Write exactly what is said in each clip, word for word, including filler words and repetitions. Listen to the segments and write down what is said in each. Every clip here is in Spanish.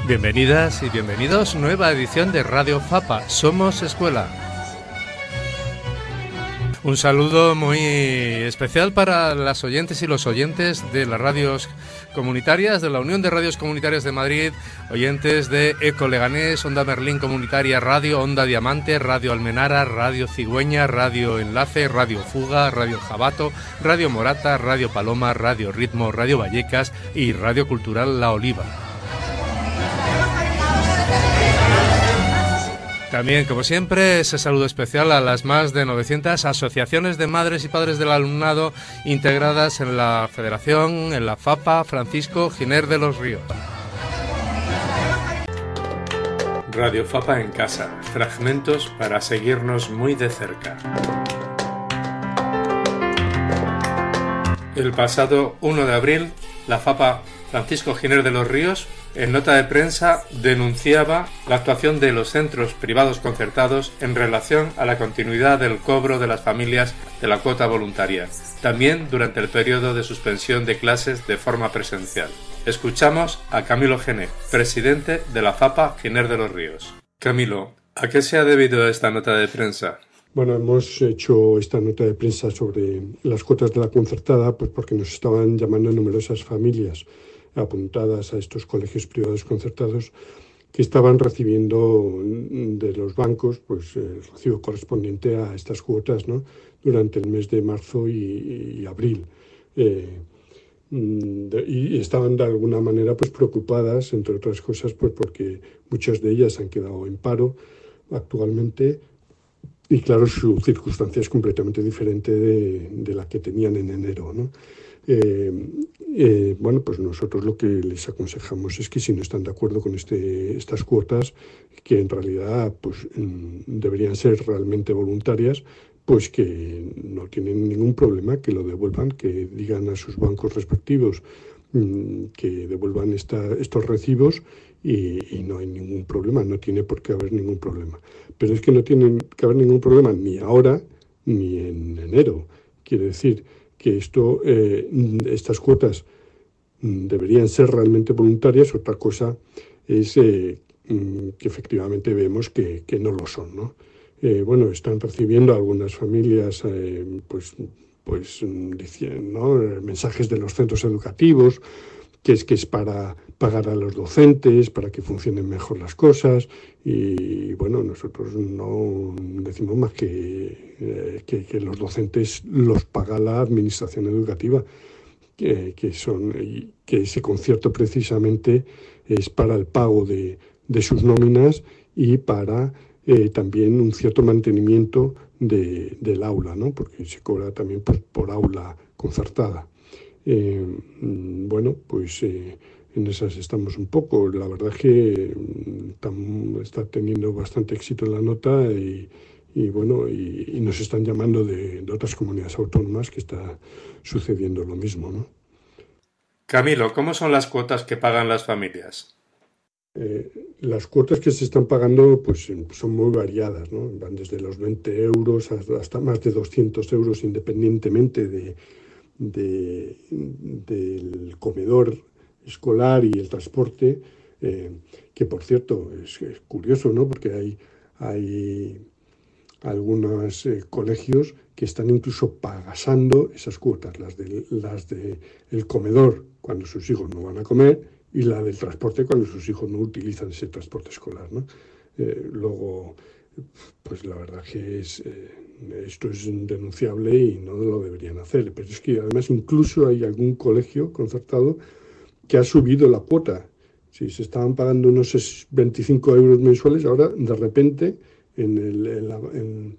Bienvenidas y bienvenidos, nueva edición de Radio Fapa, Somos Escuela. Un saludo muy especial para las oyentes y los oyentes de las radios comunitarias, de la Unión de Radios Comunitarias de Madrid, oyentes de Eco Leganés, Onda Merlín Comunitaria Radio, Onda Diamante, Radio Almenara, Radio Cigüeña, Radio Enlace, Radio Fuga, Radio Jabato, Radio Morata, Radio Paloma, Radio Ritmo, Radio Vallecas y Radio Cultural La Oliva. También, como siempre, ese saludo especial a las más de novecientas asociaciones de madres y padres del alumnado integradas en la Federación, en la Fapa Francisco Giner de los Ríos. Radio Fapa en casa, fragmentos para seguirnos muy de cerca. El pasado uno de abril, la Fapa Francisco Giner de los Ríos, en nota de prensa, denunciaba la actuación de los centros privados concertados en relación a la continuidad del cobro de las familias de la cuota voluntaria, también durante el periodo de suspensión de clases de forma presencial. Escuchamos a Camilo Gené, presidente de la Fapa Giner de los Ríos. Camilo, ¿a qué se ha debido esta nota de prensa? Bueno, hemos hecho esta nota de prensa sobre las cuotas de la concertada, pues porque nos estaban llamando numerosas familias apuntadas a estos colegios privados concertados que estaban recibiendo de los bancos pues el recibo correspondiente a estas cuotas, ¿no?, durante el mes de marzo y, y abril. Eh, de, y estaban de alguna manera pues preocupadas, entre otras cosas, pues porque muchas de ellas han quedado en paro actualmente. Y claro, su circunstancia es completamente diferente de, de la que tenían en enero, ¿no? Eh, eh, bueno, pues nosotros lo que les aconsejamos es que si no están de acuerdo con este, estas cuotas, que en realidad pues deberían ser realmente voluntarias, pues que no tienen ningún problema, que lo devuelvan, que digan a sus bancos respectivos que devuelvan esta, estos recibos y, y no hay ningún problema, no tiene por qué haber ningún problema. Pero es que no tiene que haber ningún problema ni ahora ni en enero. Quiere decir que esto, eh, estas cuotas deberían ser realmente voluntarias. Otra cosa es eh, que efectivamente vemos que, que no lo son, ¿no? Eh, bueno, están recibiendo algunas familias eh, pues pues diciendo, ¿no?, mensajes de los centros educativos, que es que es para pagar a los docentes, para que funcionen mejor las cosas, y bueno, nosotros no decimos más que, eh, que, que los docentes los paga la administración educativa, que, que, son, que ese concierto precisamente es para el pago de, de sus nóminas y para eh, también un cierto mantenimiento de, del aula, ¿no?, porque se cobra también por, por aula concertada. Eh, bueno, pues eh, en esas estamos un poco. La verdad es que tam, está teniendo bastante éxito la nota y, y bueno, y, y nos están llamando de, de otras comunidades autónomas que está sucediendo lo mismo, ¿no? Camilo, ¿cómo son las cuotas que pagan las familias? Eh, las cuotas que se están pagando pues son muy variadas, ¿no? Van desde los veinte euros hasta, hasta más de doscientos euros, independientemente de, de, del comedor escolar y el transporte, eh, que por cierto es, es curioso, ¿no?, porque hay, hay algunos eh, colegios que están incluso pagasando esas cuotas, las de, las de el comedor cuando sus hijos no van a comer, y la del transporte cuando sus hijos no utilizan ese transporte escolar, ¿no? Eh, luego, pues la verdad que es, eh, esto es denunciable y no lo deberían hacer. Pero es que además incluso hay algún colegio concertado que ha subido la cuota. Si se estaban pagando unos veinticinco euros mensuales, ahora de repente en, el, en, la, en,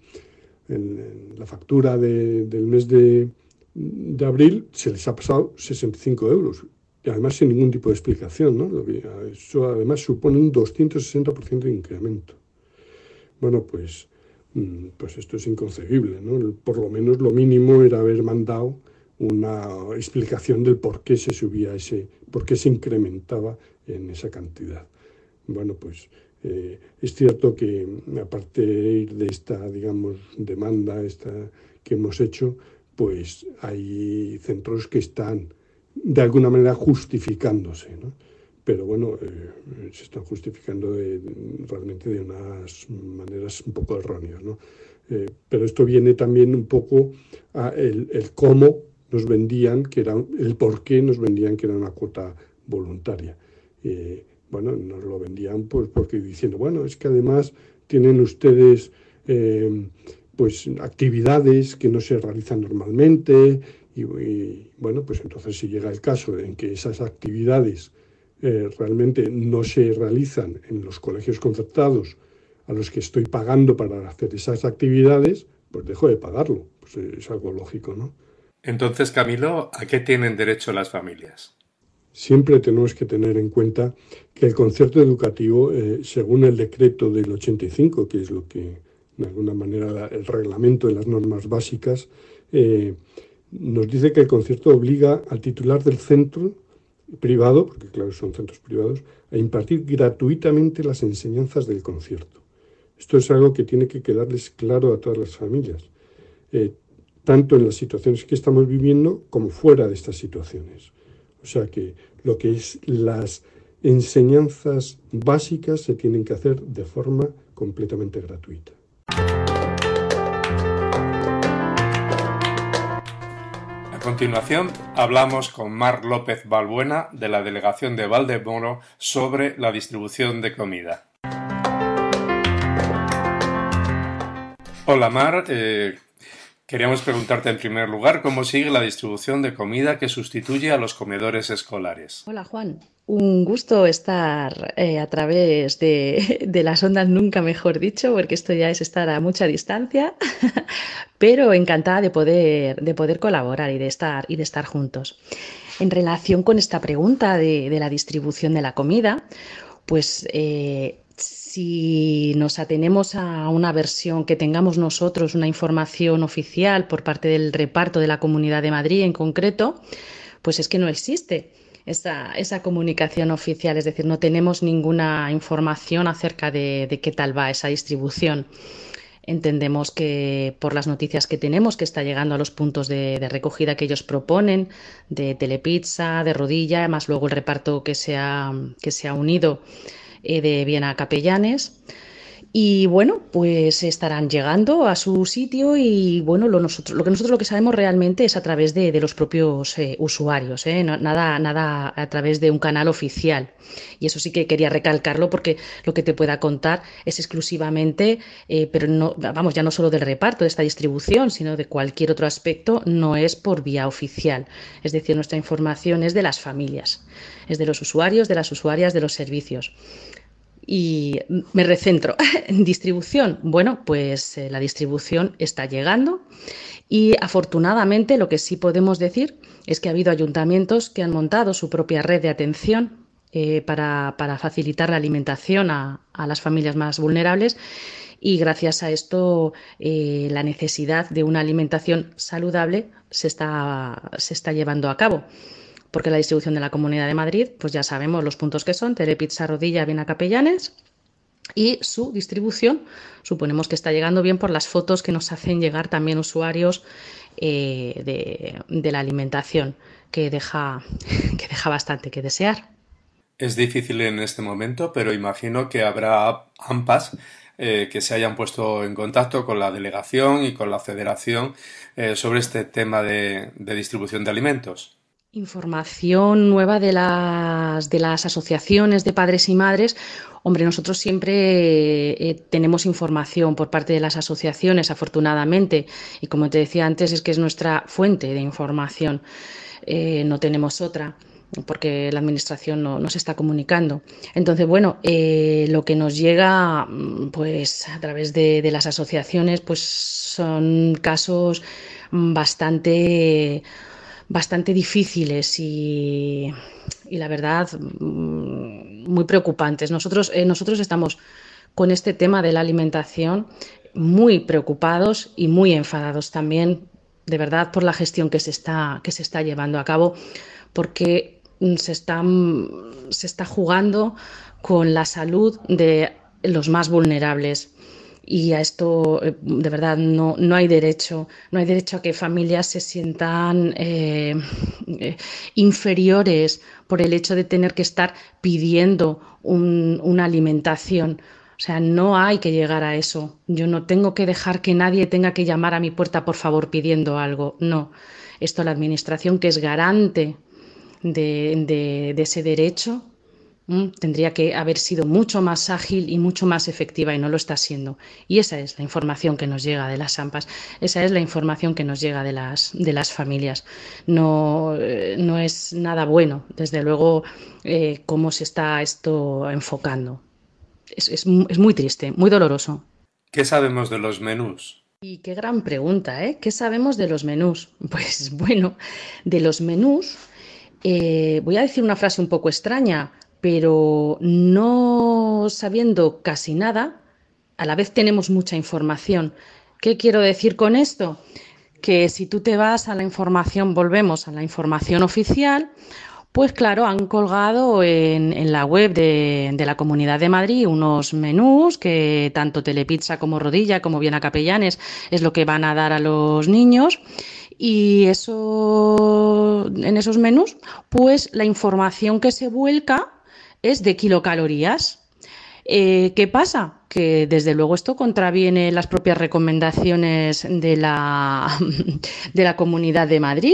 en la factura de, del mes de, de abril se les ha pasado sesenta y cinco euros. Y además sin ningún tipo de explicación, ¿no? Eso además supone un doscientos sesenta por ciento de incremento. Bueno, pues, pues esto es inconcebible, ¿no? Por lo menos lo mínimo era haber mandado una explicación del por qué se subía ese, por qué se incrementaba en esa cantidad. Bueno, pues eh, es cierto que a partir de esta, digamos, demanda esta que hemos hecho, pues hay centros que están de alguna manera justificándose, ¿no? pero bueno, eh, se están justificando de, realmente de unas maneras un poco erróneas, ¿no? Eh, pero esto viene también un poco a el, el cómo nos vendían, que era el por qué nos vendían que era una cuota voluntaria. Eh, bueno, nos lo vendían pues porque diciendo, bueno, es que además tienen ustedes eh, pues actividades que no se realizan normalmente y, y bueno, pues entonces si llega el caso en que esas actividades eh, realmente no se realizan en los colegios concertados a los que estoy pagando para hacer esas actividades, pues dejo de pagarlo. Pues es algo lógico, ¿no? Entonces, Camilo, ¿a qué tienen derecho las familias? Siempre tenemos que tener en cuenta que el concierto educativo, eh, según el decreto del ochenta y cinco, que es lo que, de alguna manera, el reglamento de las normas básicas, eh, nos dice que el concierto obliga al titular del centro privado, porque claro, son centros privados, a impartir gratuitamente las enseñanzas del concierto. Esto es algo que tiene que quedarles claro a todas las familias, eh, tanto en las situaciones que estamos viviendo como fuera de estas situaciones. O sea que lo que es las enseñanzas básicas se tienen que hacer de forma completamente gratuita. A continuación, hablamos con Mar López Balbuena, de la Delegación de Valdemoro, sobre la distribución de comida. Hola Mar, eh, queríamos preguntarte en primer lugar cómo sigue la distribución de comida que sustituye a los comedores escolares. Hola Juan, un gusto estar eh, a través de, de las ondas, nunca mejor dicho, porque esto ya es estar a mucha distancia, pero encantada de poder, de poder colaborar y de estar, y de estar juntos. En relación con esta pregunta de, de la distribución de la comida, pues eh, si nos atenemos a una versión que tengamos nosotros, una información oficial por parte del reparto de la Comunidad de Madrid en concreto, pues es que no existe esa, esa comunicación oficial, es decir, no tenemos ninguna información acerca de, de qué tal va esa distribución. Entendemos que por las noticias que tenemos, que está llegando a los puntos de, de recogida que ellos proponen, de Telepizza, de Rodilla, más luego el reparto que se ha, que se ha unido eh, de Viena a Capellanes. Y bueno, pues estarán llegando a su sitio y bueno, lo, nosotros, lo que nosotros lo que sabemos realmente es a través de, de los propios eh, usuarios, ¿eh? No, nada, nada a través de un canal oficial. Y eso sí que quería recalcarlo porque lo que te pueda contar es exclusivamente, eh, pero no, vamos, ya no solo del reparto de esta distribución, sino de cualquier otro aspecto, no es por vía oficial. Es decir, nuestra información es de las familias, es de los usuarios, de las usuarias, de los servicios. Y me recentro en distribución. Bueno, pues eh, la distribución está llegando y afortunadamente lo que sí podemos decir es que ha habido ayuntamientos que han montado su propia red de atención eh, para, para facilitar la alimentación a, a las familias más vulnerables y gracias a esto eh, la necesidad de una alimentación saludable se está, se está llevando a cabo. Porque la distribución de la Comunidad de Madrid, pues ya sabemos los puntos que son, Telepizza, Rodilla, Viena, Capellanes, y su distribución suponemos que está llegando bien por las fotos que nos hacen llegar también usuarios eh, de, de la alimentación, que deja, que deja bastante que desear. Es difícil en este momento, pero imagino que habrá AMPAs eh, que se hayan puesto en contacto con la delegación y con la federación eh, sobre este tema de, de distribución de alimentos. Información nueva de las, de las asociaciones de padres y madres. Hombre, nosotros siempre eh, tenemos información por parte de las asociaciones, afortunadamente, y como te decía antes, es que es nuestra fuente de información. Eh, no tenemos otra, porque la administración no, no se está comunicando. Entonces, bueno, eh, lo que nos llega pues a través de, de las asociaciones pues son casos bastante bastante difíciles y, y la verdad muy preocupantes. Nosotros, eh, nosotros estamos con este tema de la alimentación muy preocupados y muy enfadados también, de verdad, por la gestión que se está, que se está llevando a cabo, porque se está, se está jugando con la salud de los más vulnerables. Y a esto, eh, de verdad, no, no hay derecho, no hay derecho a que familias se sientan eh, eh, inferiores por el hecho de tener que estar pidiendo un- una alimentación. O sea, no hay que llegar a eso. Yo no tengo que dejar que nadie tenga que llamar a mi puerta, por favor, pidiendo algo. No. Esto la administración, que es garante de, de- de ese derecho, mm, tendría que haber sido mucho más ágil y mucho más efectiva y no lo está siendo. Y esa es la información que nos llega de las AMPAs, esa es la información que nos llega de las, de las familias. No, eh, no es nada bueno, desde luego, eh, cómo se está esto enfocando. Es, es mu- es muy triste, muy doloroso. ¿Qué sabemos de los menús? Y qué gran pregunta, ¿eh? ¿Qué sabemos de los menús? Pues bueno, de los menús, eh, voy a decir una frase un poco extraña, pero no sabiendo casi nada, a la vez tenemos mucha información. ¿Qué quiero decir con esto? Que si tú te vas a la información, volvemos a la información oficial, pues claro, han colgado en, en la web de, de la Comunidad de Madrid unos menús que tanto Telepizza como Rodilla como Viena Capellanes es lo que van a dar a los niños. Y eso, en esos menús, pues la información que se vuelca es de kilocalorías. Eh, ¿qué pasa? Que desde luego esto contraviene las propias recomendaciones de la, de la Comunidad de Madrid,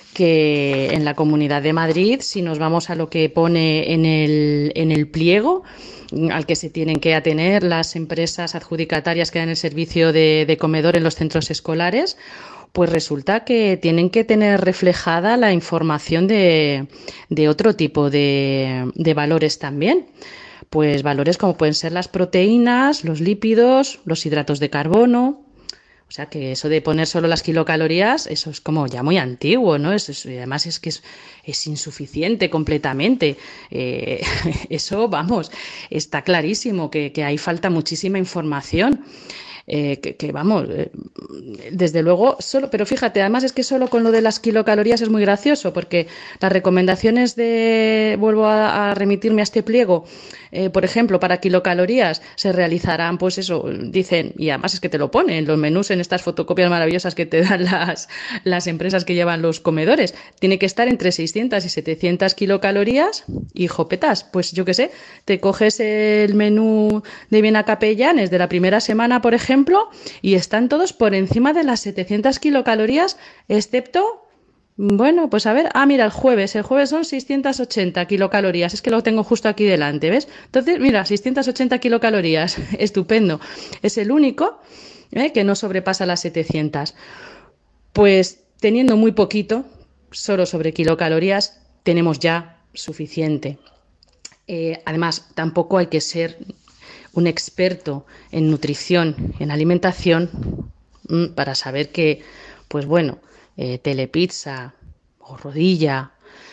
que en la Comunidad de Madrid, si nos vamos a lo que pone en el, en el pliego, al que se tienen que atener las empresas adjudicatarias que dan el servicio de, de comedor en los centros escolares, pues resulta que tienen que tener reflejada la información de, de otro tipo de, de valores también. Pues valores como pueden ser las proteínas, los lípidos, los hidratos de carbono. O sea que eso de poner solo las kilocalorías, eso es como ya muy antiguo, ¿no? Es, es- y además es que es, es insuficiente completamente. Eh, eso, vamos, está clarísimo que, que ahí falta muchísima información. Eh, que, que, vamos, eh, desde luego, solo, pero fíjate, además es que solo con lo de las kilocalorías es muy gracioso, porque las recomendaciones de, vuelvo a, a remitirme a este pliego, eh, por ejemplo, para kilocalorías se realizarán, pues eso, dicen, y además es que te lo ponen, los menús en estas fotocopias maravillosas que te dan las, las empresas que llevan los comedores, tiene que estar entre seiscientas y setecientas kilocalorías y jopetas, pues yo qué sé, te coges el menú de Viena Capellanes de la primera semana, por ejemplo, y están todos por encima de las setecientas kilocalorías, excepto, bueno, pues a ver, ah, mira, el jueves, el jueves son seiscientas ochenta kilocalorías, es que lo tengo justo aquí delante, ¿ves? Entonces, mira, seiscientas ochenta kilocalorías, estupendo, es el único, ¿eh?, que no sobrepasa las setecientas. Pues teniendo muy poquito, solo sobre kilocalorías, tenemos ya suficiente. Eh, además, tampoco hay que ser un experto en nutrición, en alimentación, mm, para saber que, pues bueno, eh, Telepizza o Rodilla,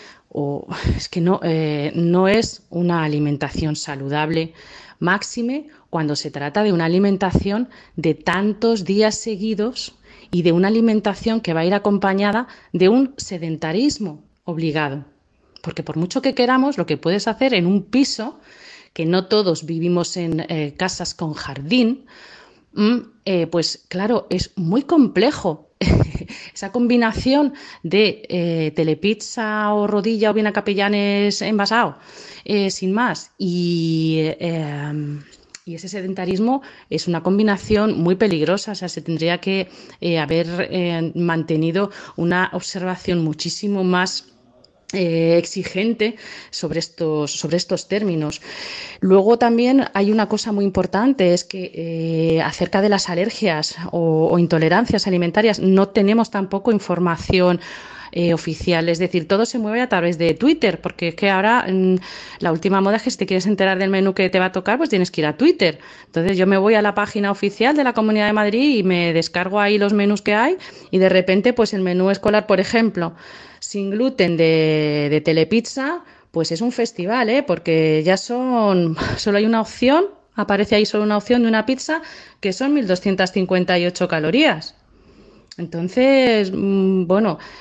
o es que no, eh, no es una alimentación saludable, máxime cuando se trata de una alimentación de tantos días seguidos y de una alimentación que va a ir acompañada de un sedentarismo obligado. Porque por mucho que queramos, lo que puedes hacer en un piso, que no todos vivimos en eh, casas con jardín, mm, eh, pues claro, es muy complejo. Esa combinación de eh, Telepizza o Rodilla o Viena Capellanes envasado, eh, sin más, y, eh, y ese sedentarismo es una combinación muy peligrosa. O sea, se tendría que eh, haber eh, mantenido una observación muchísimo más eh, exigente sobre estos, sobre estos términos. Luego también hay una cosa muy importante, es que eh, acerca de las alergias o, o intolerancias alimentarias no tenemos tampoco información eh, oficial, es decir, todo se mueve a través de Twitter, porque es que ahora mm, la última moda es que si te quieres enterar del menú que te va a tocar, pues tienes que ir a Twitter. Entonces yo me voy a la página oficial de la Comunidad de Madrid y me descargo ahí los menús que hay y de repente pues el menú escolar, por ejemplo, sin gluten de, de Telepizza, pues es un festival, ¿eh? Porque ya son, solo hay una opción, aparece ahí solo una opción de una pizza que son mil doscientas cincuenta y ocho calorías. Entonces, mm, bueno,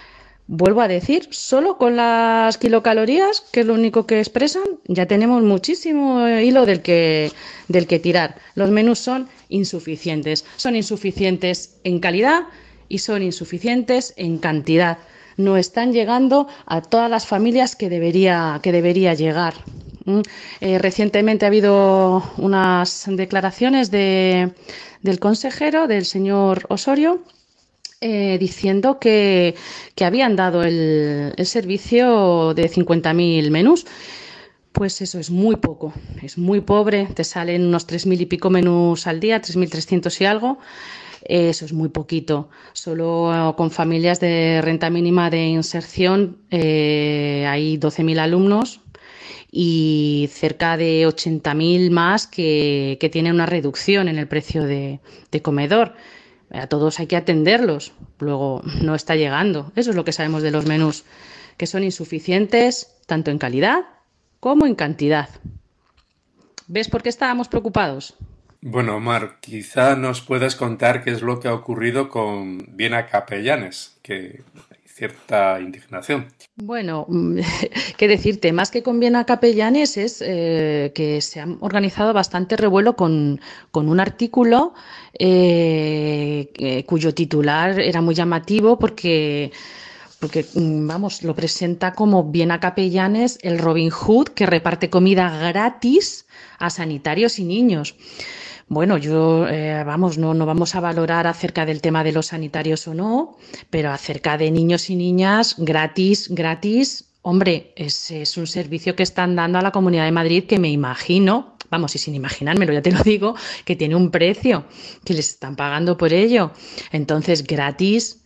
Vuelvo a decir, solo con las kilocalorías, que es lo único que expresan, ya tenemos muchísimo hilo del que, del que tirar. Los menús son insuficientes. Son insuficientes en calidad y son insuficientes en cantidad. No están llegando a todas las familias que debería, que debería llegar. ¿Mm? Eh, recientemente ha habido unas declaraciones de, del consejero, del señor Osorio, eh, diciendo que, que, habían dado el, el servicio de cincuenta mil menús. Pues eso es muy poco, es muy pobre, te salen unos tres mil y pico menús al día, tres mil trescientos y algo. Eso es muy poquito. Solo con familias de renta mínima de inserción eh, hay doce mil alumnos y cerca de ochenta mil más que, que tienen una reducción en el precio de, de comedor. A todos hay que atenderlos, luego no está llegando. Eso es lo que sabemos de los menús, que son insuficientes tanto en calidad como en cantidad. ¿Ves por qué estábamos preocupados? Bueno, Omar, quizá nos puedas contar qué es lo que ha ocurrido con Viena Capellanes, que hay cierta indignación. Bueno, qué decirte, más que con Viena Capellanes es eh, que se ha organizado bastante revuelo con, con un artículo eh, eh, cuyo titular era muy llamativo porque, porque, vamos, lo presenta como Viena Capellanes, el Robin Hood que reparte comida gratis a sanitarios y niños. Bueno, yo, eh, vamos, no, no vamos a valorar acerca del tema de los sanitarios o no, pero acerca de niños y niñas, gratis, gratis, hombre, es, es un servicio que están dando a la Comunidad de Madrid que me imagino, vamos, y sin imaginármelo, ya te lo digo, que tiene un precio, que les están pagando por ello. Entonces, gratis.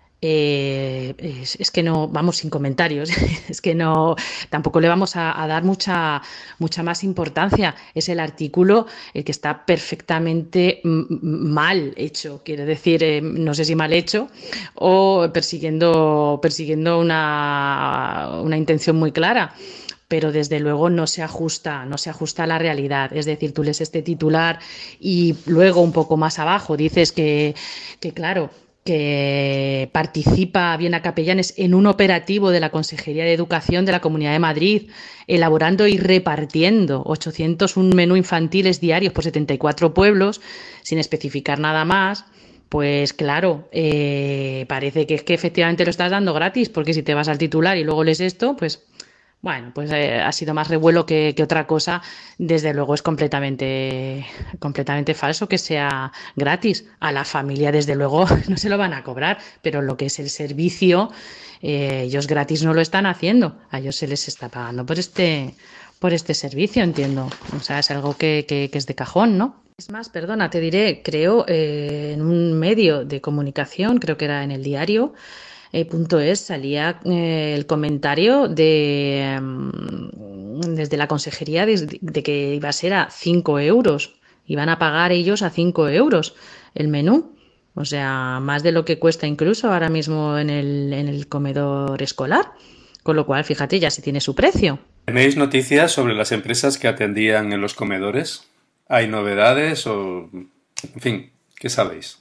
Eh, es, es que no, vamos sin comentarios, es que no, tampoco le vamos a, a dar mucha, mucha más importancia. Es el artículo el que está perfectamente mal hecho, quiere decir, eh, no sé si mal hecho o persiguiendo, persiguiendo una, una intención muy clara. Pero desde luego no se ajusta, no se ajusta a la realidad. Es decir, tú lees este titular y luego un poco más abajo dices que, que claro, que participa Viena Capellanes en un operativo de la Consejería de Educación de la Comunidad de Madrid, elaborando y repartiendo ochocientos uno menús infantiles diarios por setenta y cuatro pueblos, sin especificar nada más. Pues claro, eh, parece que es que efectivamente lo estás dando gratis, porque si te vas al titular y luego lees esto, pues bueno, pues eh, ha sido más revuelo que, que otra cosa. Desde luego es completamente, completamente falso que sea gratis. A la familia, desde luego, no se lo van a cobrar, pero lo que es el servicio, eh, ellos gratis no lo están haciendo. A ellos se les está pagando por este, por este servicio, entiendo. O sea, es algo que, que, que es de cajón, ¿no? Es más, perdona, te diré, creo eh, en un medio de comunicación, creo que era en el diario, eh, punto es, salía eh, el comentario de um, desde la consejería de, de que iba a ser a cinco euros. Iban a pagar ellos a cinco euros el menú. O sea, más de lo que cuesta incluso ahora mismo en el, en el comedor escolar. Con lo cual, fíjate, ya se tiene su precio. ¿Tenéis noticias sobre las empresas que atendían en los comedores? ¿Hay novedades o, en fin, qué sabéis?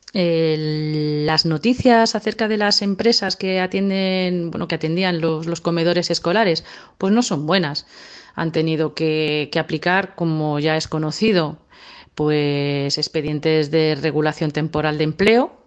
Eh, las noticias acerca de las empresas que atienden, bueno, que atendían los, los comedores escolares, pues no son buenas. Han tenido que, que aplicar, como ya es conocido, pues expedientes de regulación temporal de empleo,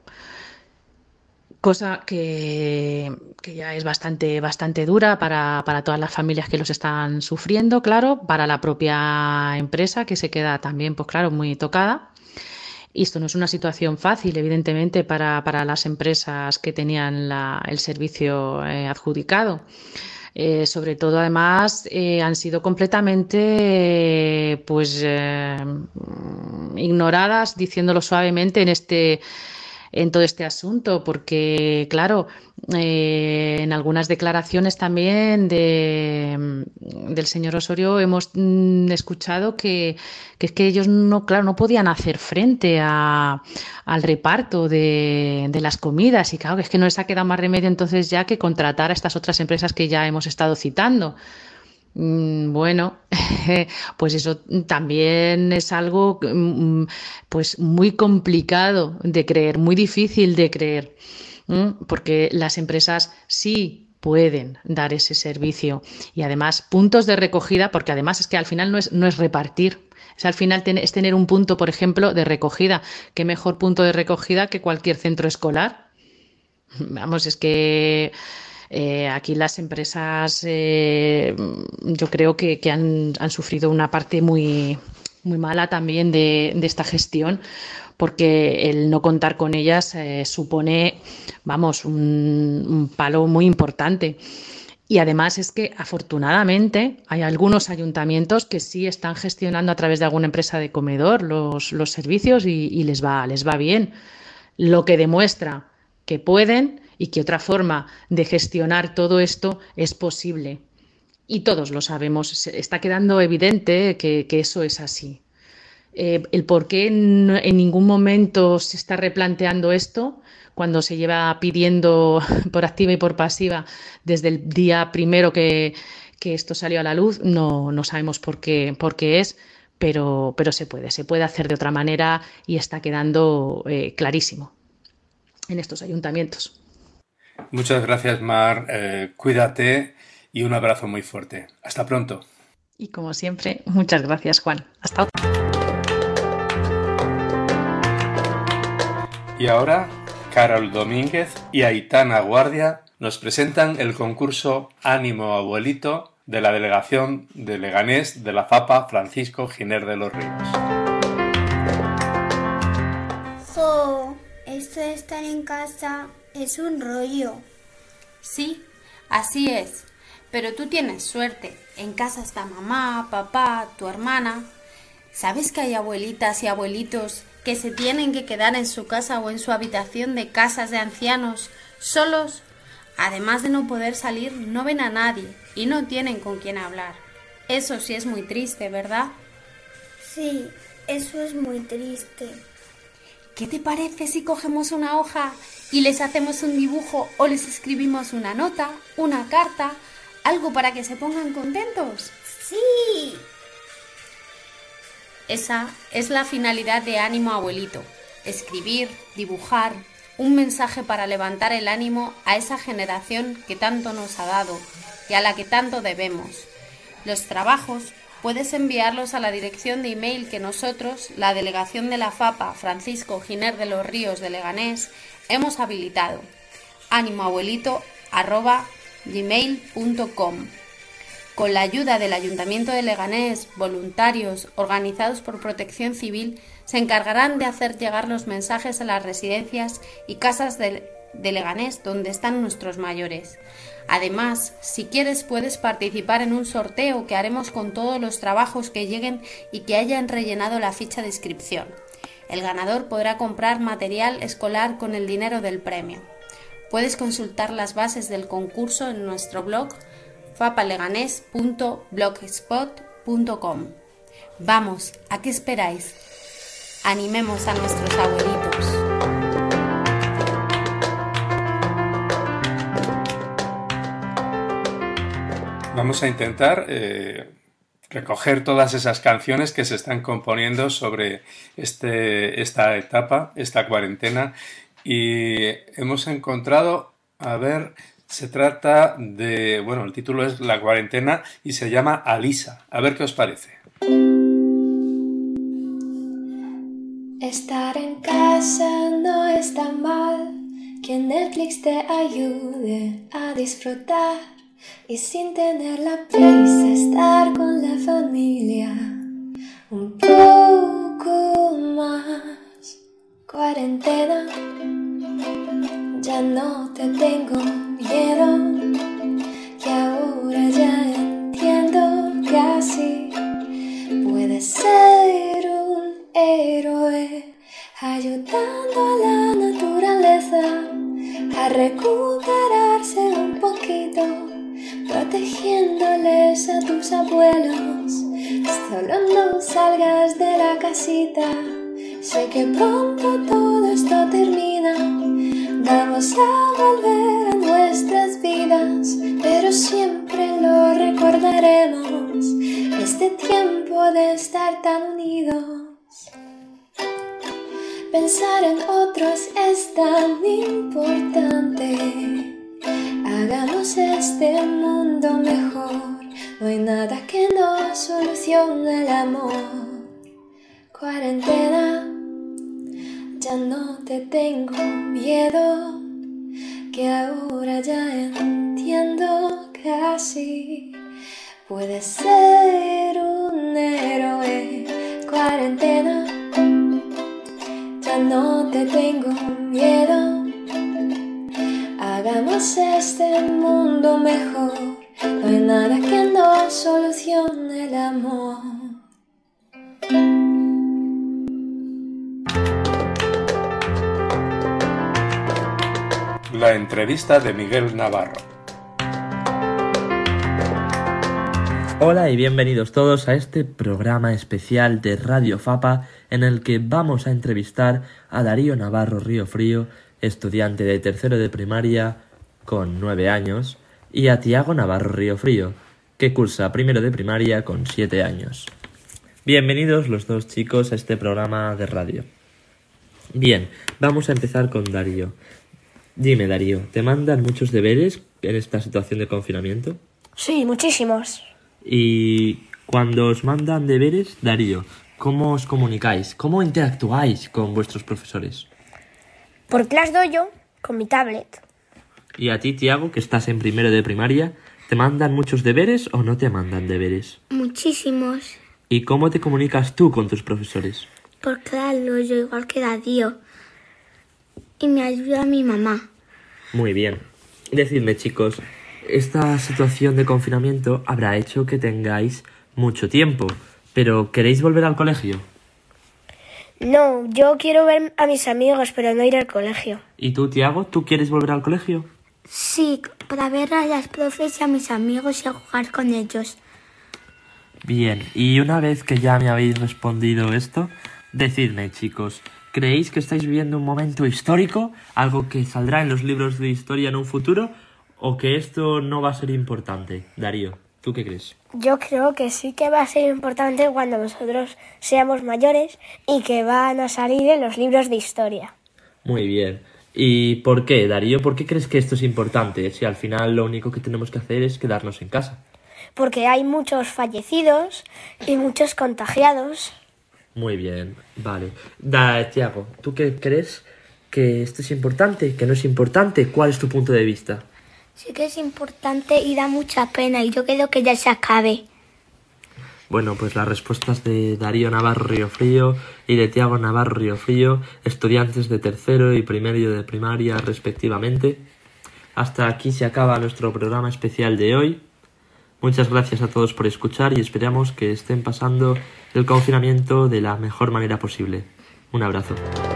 cosa que, que ya es bastante, bastante dura para, para todas las familias que los están sufriendo, claro, para la propia empresa que se queda también, pues claro, muy tocada. Y esto no es una situación fácil, evidentemente, para, para las empresas que tenían la, el servicio eh, adjudicado. Eh, sobre todo, además, eh, han sido completamente eh, pues, eh, ignoradas, diciéndolo suavemente, en este en todo este asunto, porque, claro, eh, en algunas declaraciones también de, del señor Osorio hemos mm, escuchado que, que es que ellos no, claro, no podían hacer frente a, al reparto de, de las comidas y claro, que es que no les ha quedado más remedio entonces ya que contratar a estas otras empresas que ya hemos estado citando. Bueno, pues eso también es algo pues muy complicado de creer, muy difícil de creer. ¿m? Porque las empresas sí pueden dar ese servicio y además puntos de recogida, porque además es que al final no es, no es repartir, es al final ten, es tener un punto, por ejemplo, de recogida. ¿Qué mejor punto de recogida que cualquier centro escolar? Vamos, es que eh, aquí las empresas eh, yo creo que, que han, han, sufrido una parte muy, muy mala también de, de esta gestión, porque el no contar con ellas eh, supone, vamos, un, un palo muy importante. Y además es que afortunadamente hay algunos ayuntamientos que sí están gestionando a través de alguna empresa de comedor los, los servicios y, y les va, les va bien, lo que demuestra que pueden y que otra forma de gestionar todo esto es posible. Y todos lo sabemos, está quedando evidente que, que eso es así. Eh, el por qué en, en ningún momento se está replanteando esto cuando se lleva pidiendo por activa y por pasiva desde el día primero que, que esto salió a la luz, no, no sabemos por qué, por qué es, pero, pero se puede, se puede hacer de otra manera y está quedando eh, clarísimo en estos ayuntamientos. Muchas gracias, Mar. Eh, cuídate y un abrazo muy fuerte. Hasta pronto. Y como siempre, muchas gracias, Juan. Hasta otra. Y ahora, Carol Domínguez y Aitana Guardia nos presentan el concurso Ánimo Abuelito de la delegación de Leganés de la FAPA Francisco Giner de los Ríos. Jo, esto de estar en casa es un rollo. Sí, así es. Pero tú tienes suerte. En casa está mamá, papá, tu hermana. ¿Sabes que hay abuelitas y abuelitos que se tienen que quedar en su casa o en su habitación de casas de ancianos solos? Además de no poder salir, no ven a nadie y no tienen con quién hablar. Eso sí es muy triste, ¿verdad? Sí, eso es muy triste. ¿Qué te parece si cogemos una hoja y les hacemos un dibujo o les escribimos una nota, una carta, algo para que se pongan contentos? ¡Sí! Esa es la finalidad de Ánimo Abuelito. Escribir, dibujar, un mensaje para levantar el ánimo a esa generación que tanto nos ha dado y a la que tanto debemos. Los trabajos puedes enviarlos a la dirección de email que nosotros, la delegación de la FAPA Francisco Giner de los Ríos de Leganés, hemos habilitado. ánimoabuelito arroba gmail punto com. Con la ayuda del Ayuntamiento de Leganés, voluntarios organizados por Protección Civil se encargarán de hacer llegar los mensajes a las residencias y casas de, de Leganés donde están nuestros mayores. Además, si quieres puedes participar en un sorteo que haremos con todos los trabajos que lleguen y que hayan rellenado la ficha de inscripción. El ganador podrá comprar material escolar con el dinero del premio. Puedes consultar las bases del concurso en nuestro blog fapaleganés punto blogspot punto com. Vamos, ¿a qué esperáis? Animemos a nuestros abuelitos. Vamos a intentar eh, recoger todas esas canciones que se están componiendo sobre este, esta etapa, esta cuarentena, y hemos encontrado, a ver, se trata de, bueno, el título es La cuarentena y se llama Alisa. A ver qué os parece. Estar en casa no está mal, que Netflix te ayude a disfrutar y sin tener la prisa estar con la familia un poco más. Cuarentena, ya no te tengo miedo, que ahora ya entiendo que así puedes ser un héroe, ayudando a la naturaleza a recuperarse un poquito, protegiéndoles a tus abuelos. Solo no salgas de la casita, sé que pronto todo esto termina. Vamos a volver a nuestras vidas, pero siempre lo recordaremos, este tiempo de estar tan unidos. Pensar en otros es tan importante. Hagamos este mundo mejor. No hay nada que no solucione el amor. Cuarentena, ya no te tengo miedo, que ahora ya entiendo que así puedes ser un héroe. Cuarentena, ya no te tengo miedo. Hagamos este mundo mejor. No hay nada que no solucione el amor. La entrevista de Miguel Navarro. Hola y bienvenidos todos a este programa especial de Radio Fapa en el que vamos a entrevistar a Darío Navarro Riofrío, estudiante de tercero de primaria con nueve años, y a Tiago Navarro Riofrío, que cursa primero de primaria con siete años. Bienvenidos los dos chicos a este programa de radio. Bien, vamos a empezar con Darío. Dime, Darío, ¿te mandan muchos deberes en esta situación de confinamiento? Sí, muchísimos. Y cuando os mandan deberes, Darío, ¿cómo os comunicáis? ¿Cómo interactuáis con vuestros profesores? Por ClassDojo, con mi tablet. Y a ti, Tiago, que estás en primero de primaria, ¿te mandan muchos deberes o no te mandan deberes? Muchísimos. ¿Y cómo te comunicas tú con tus profesores? Por ClassDojo, igual que Darío. Y me ayuda mi mamá. Muy bien. Decidme, chicos, esta situación de confinamiento habrá hecho que tengáis mucho tiempo, pero ¿queréis volver al colegio? No, yo quiero ver a mis amigos, pero no ir al colegio. ¿Y tú, Tiago, tú quieres volver al colegio? Sí, para ver a las profes y a mis amigos y a jugar con ellos. Bien, y una vez que ya me habéis respondido esto, decidme, chicos, ¿creéis que estáis viviendo un momento histórico, algo que saldrá en los libros de historia en un futuro, o que esto no va a ser importante? Darío, ¿tú qué crees? Yo creo que sí que va a ser importante cuando nosotros seamos mayores y que van a salir en los libros de historia. Muy bien. ¿Y por qué, Darío? ¿Por qué crees que esto es importante si al final lo único que tenemos que hacer es quedarnos en casa? Porque hay muchos fallecidos y muchos contagiados. Muy bien, vale. Da, Tiago, ¿tú qué crees? ¿Que esto es importante? ¿Que no es importante? ¿Cuál es tu punto de vista? Sí que es importante y da mucha pena y yo creo que ya se acabe. Bueno, pues las respuestas de Darío Navarro Riofrío y de Tiago Navarro Riofrío, estudiantes de tercero y primero de primaria respectivamente. Hasta aquí se acaba nuestro programa especial de hoy. Muchas gracias a todos por escuchar y esperamos que estén pasando el confinamiento de la mejor manera posible. Un abrazo.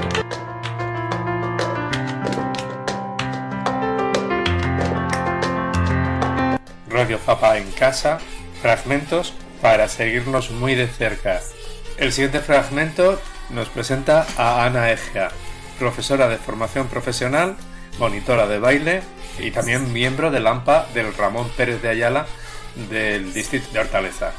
Radio Fapa en casa, fragmentos para seguirnos muy de cerca. El siguiente fragmento nos presenta a Ana Egea, profesora de formación profesional, monitora de baile y también miembro del AMPA del Ramón Pérez de Ayala del distrito de Hortaleza.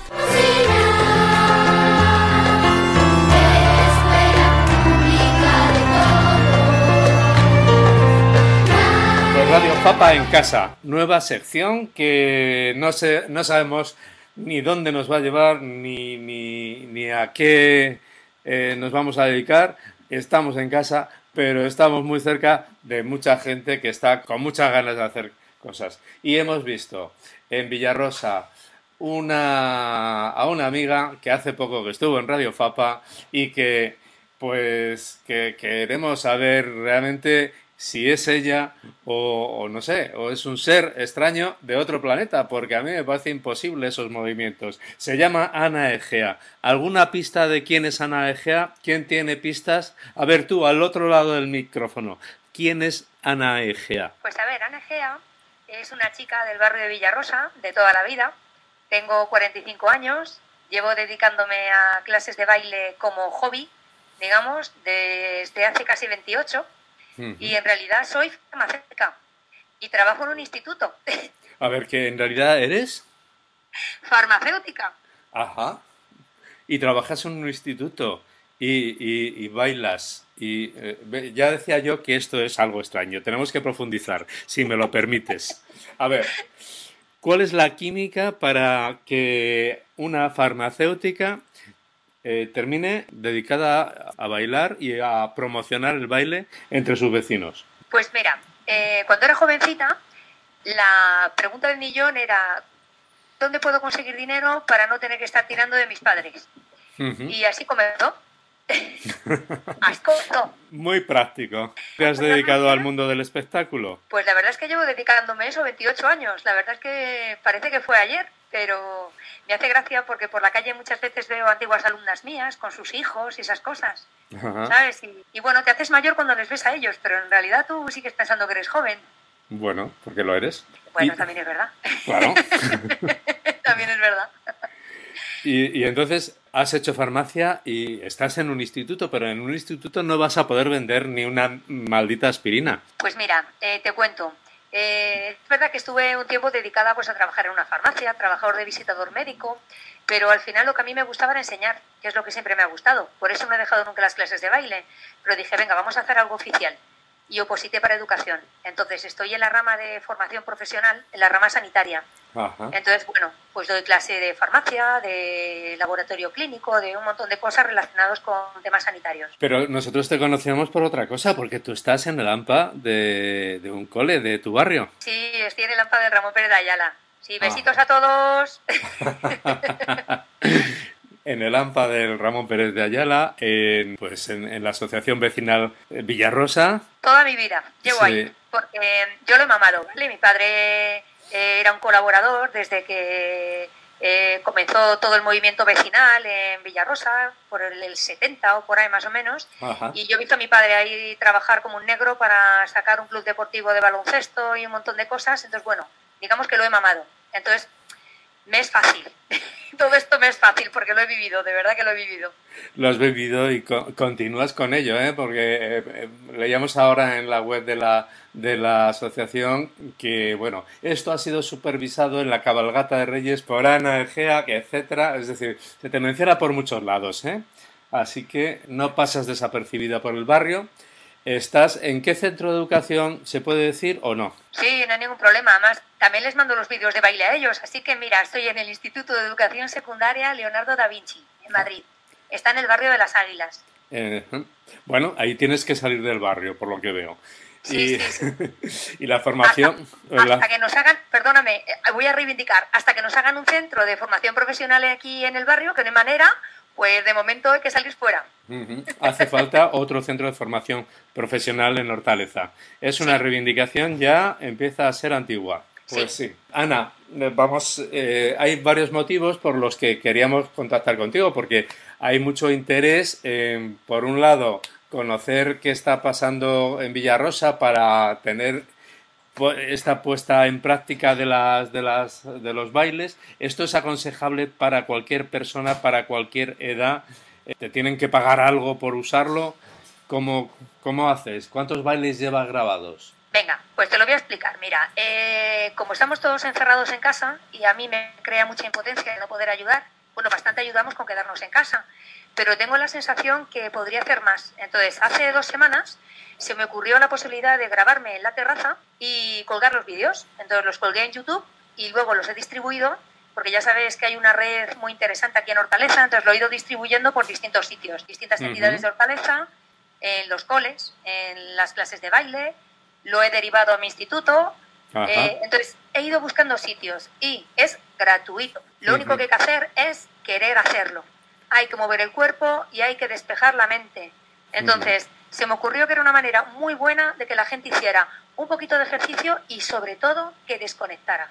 Pues Radio Fapa en casa, nueva sección que no sé, no sabemos ni dónde nos va a llevar ni, ni, ni a qué eh, nos vamos a dedicar. Estamos en casa, pero estamos muy cerca de mucha gente que está con muchas ganas de hacer cosas. Y hemos visto en Villarrosa una, a una amiga que hace poco que estuvo en Radio Fapa y que pues que queremos saber realmente si es ella o, o no sé, o es un ser extraño de otro planeta, porque a mí me parece imposible esos movimientos. Se llama Ana Egea. ¿Alguna pista de quién es Ana Egea? ¿Quién tiene pistas? A ver tú, al otro lado del micrófono, ¿quién es Ana Egea? Pues a ver, Ana Egea es una chica del barrio de Villarrosa, de toda la vida. Tengo cuarenta y cinco años, llevo dedicándome a clases de baile como hobby, digamos, desde hace casi veintiocho. Uh-huh. Y en realidad soy farmacéutica y trabajo en un instituto. A ver, ¿que en realidad eres? Farmacéutica. Ajá. Y trabajas en un instituto. y, y, y bailas. Y eh, ya decía yo que esto es algo extraño. Tenemos que profundizar, si me lo permites. A ver, ¿cuál es la química para que una farmacéutica eh, termine dedicada a bailar y a promocionar el baile entre sus vecinos? Pues mira, eh, cuando era jovencita, la pregunta del millón era ¿dónde puedo conseguir dinero para no tener que estar tirando de mis padres? Uh-huh. Y así comenzó. Así comenzó. Muy práctico. ¿Te has dedicado al mundo del espectáculo? Pues la verdad es que llevo dedicándome eso veintiocho años. La verdad es que parece que fue ayer, pero me hace gracia porque por la calle muchas veces veo antiguas alumnas mías con sus hijos y esas cosas. Uh-huh. ¿Sabes? Y, y bueno, te haces mayor cuando les ves a ellos, pero en realidad tú sigues pensando que eres joven. Bueno, porque lo eres. Bueno, y... también es verdad. Claro. También es verdad. Y, y entonces has hecho farmacia y estás en un instituto, pero en un instituto no vas a poder vender ni una maldita aspirina. Pues mira, eh, te cuento. Eh, es verdad que estuve un tiempo dedicada pues, a trabajar en una farmacia, trabajador de visitador médico, pero al final lo que a mí me gustaba era enseñar, que es lo que siempre me ha gustado. Por eso no he dejado nunca las clases de baile, pero dije, venga, vamos a hacer algo oficial. Y oposité para educación. Entonces estoy en la rama de formación profesional, en la rama sanitaria. Ajá. Entonces, bueno, pues doy clase de farmacia, de laboratorio clínico, de un montón de cosas relacionadas con temas sanitarios. Pero nosotros te conocemos por otra cosa, porque tú estás en el A M P A de, de un cole de tu barrio. Sí, estoy en el A M P A de Ramón Pérez de Ayala. Sí, besitos ah. a todos. En el A M P A del Ramón Pérez de Ayala, en, pues en, en la Asociación Vecinal Villarrosa. Toda mi vida llevo sí. ahí, porque yo lo he mamado, ¿vale? Mi padre eh, era un colaborador desde que eh, comenzó todo el movimiento vecinal en Villarrosa, por el, el setenta o por ahí más o menos. Ajá. Y yo he visto a mi padre ahí trabajar como un negro para sacar un club deportivo de baloncesto y un montón de cosas. Entonces, bueno, digamos que lo he mamado. Entonces, me es fácil. Todo esto me es fácil porque lo he vivido, de verdad que lo he vivido. Lo has vivido y co- continúas con ello, ¿eh? Porque eh, eh, leíamos ahora en la web de la, de la asociación que, bueno, esto ha sido supervisado en la cabalgata de Reyes por Ana Egea, etcétera. Es decir, se te menciona por muchos lados, ¿eh? Así que no pasas desapercibida por el barrio. ¿Estás en qué centro de educación, se puede decir o no? Sí, no hay ningún problema. Además, también les mando los vídeos de baile a ellos. Así que, mira, estoy en el Instituto de Educación Secundaria Leonardo da Vinci, en Madrid. Está en el barrio de las Águilas. Eh, bueno, ahí tienes que salir del barrio, por lo que veo. Sí, y, sí, sí. y la formación... Hasta, la... hasta que nos hagan, perdóname, voy a reivindicar, hasta que nos hagan un centro de formación profesional aquí en el barrio, que no hay manera... Pues de momento hay que salir fuera. Uh-huh. Hace falta otro centro de formación profesional en Hortaleza. Es una sí. reivindicación, ya empieza a ser antigua. Pues sí. sí. Ana, vamos, eh, hay varios motivos por los que queríamos contactar contigo, porque hay mucho interés en, por un lado, conocer qué está pasando en Villarrosa para tener esta puesta en práctica de las de las de los bailes. Esto es aconsejable para cualquier persona, para cualquier edad. ¿Te tienen que pagar algo por usarlo? ¿Cómo, cómo haces? ¿Cuántos bailes llevas grabados? Venga, pues te lo voy a explicar. Mira, eh, como estamos todos encerrados en casa y a mí me crea mucha impotencia de no poder ayudar, bueno, bastante ayudamos con quedarnos en casa, pero tengo la sensación que podría hacer más. Entonces, hace dos semanas se me ocurrió la posibilidad de grabarme en la terraza y colgar los vídeos. Entonces los colgué en YouTube y luego los he distribuido, porque ya sabes que hay una red muy interesante aquí en Hortaleza, entonces lo he ido distribuyendo por distintos sitios, distintas entidades uh-huh. de Hortaleza, en los coles, en las clases de baile, lo he derivado a mi instituto, eh, entonces he ido buscando sitios y es gratuito. Lo uh-huh. único que hay que hacer es querer hacerlo. Hay que mover el cuerpo y hay que despejar la mente. Entonces, uh-huh. se me ocurrió que era una manera muy buena de que la gente hiciera un poquito de ejercicio y, sobre todo, que desconectara.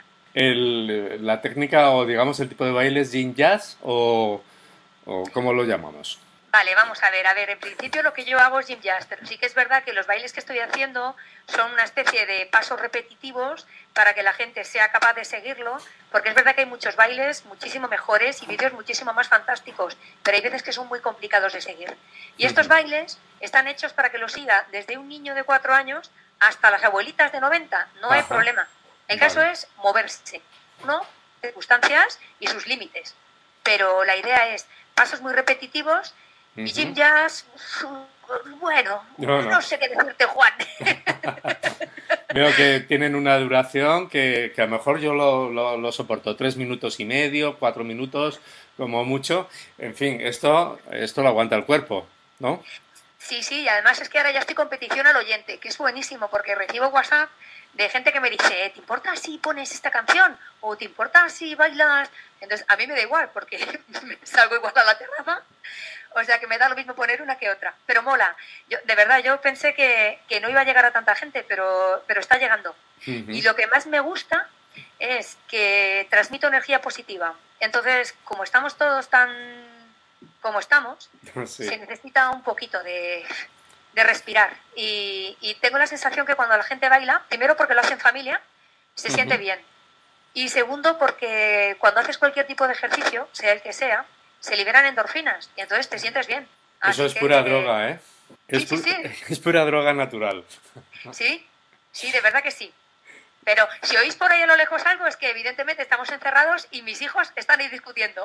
El, ¿La técnica o, digamos, el tipo de baile es yin jazz o, o cómo lo llamamos? Vale, vamos a ver. A ver, en principio lo que yo hago es yin jazz, pero sí que es verdad que los bailes que estoy haciendo son una especie de pasos repetitivos para que la gente sea capaz de seguirlo, porque es verdad que hay muchos bailes muchísimo mejores y vídeos muchísimo más fantásticos, pero hay veces que son muy complicados de seguir. Y estos bailes están hechos para que los siga desde un niño de cuatro años hasta las abuelitas de noventa, no Ajá. hay problema. El vale. caso es moverse, ¿no? Circunstancias y sus límites. Pero la idea es pasos muy repetitivos Uh-huh. Y Jim Jazz, bueno, no, no. no sé qué decirte, Juan. Veo que tienen una duración que, que a lo mejor yo lo, lo, lo soporto, tres minutos y medio, cuatro minutos, como mucho. En fin, esto, esto lo aguanta el cuerpo, ¿no? Sí, sí, y además es que ahora ya estoy competición al oyente, que es buenísimo, porque recibo WhatsApp de gente que me dice, ¿te importa si pones esta canción? ¿O te importa si bailas? Entonces, a mí me da igual, porque salgo igual a la terraza, o sea que me da lo mismo poner una que otra. Pero mola. Yo, de verdad, yo pensé que, que no iba a llegar a tanta gente, pero, pero está llegando. Uh-huh. Y lo que más me gusta es que transmito energía positiva. Entonces, como estamos todos tan como estamos, sí. se necesita un poquito de... de respirar y, y tengo la sensación que cuando la gente baila, primero porque lo hace en familia, se uh-huh. siente bien, y segundo porque cuando haces cualquier tipo de ejercicio, sea el que sea, se liberan endorfinas y entonces te sientes bien. Eso es pura que, droga, ¿eh? Sí, es, sí, sí. Es pura droga natural. Sí, sí, de verdad que sí. Pero si oís por ahí a lo lejos algo, es que evidentemente estamos encerrados y mis hijos están ahí discutiendo.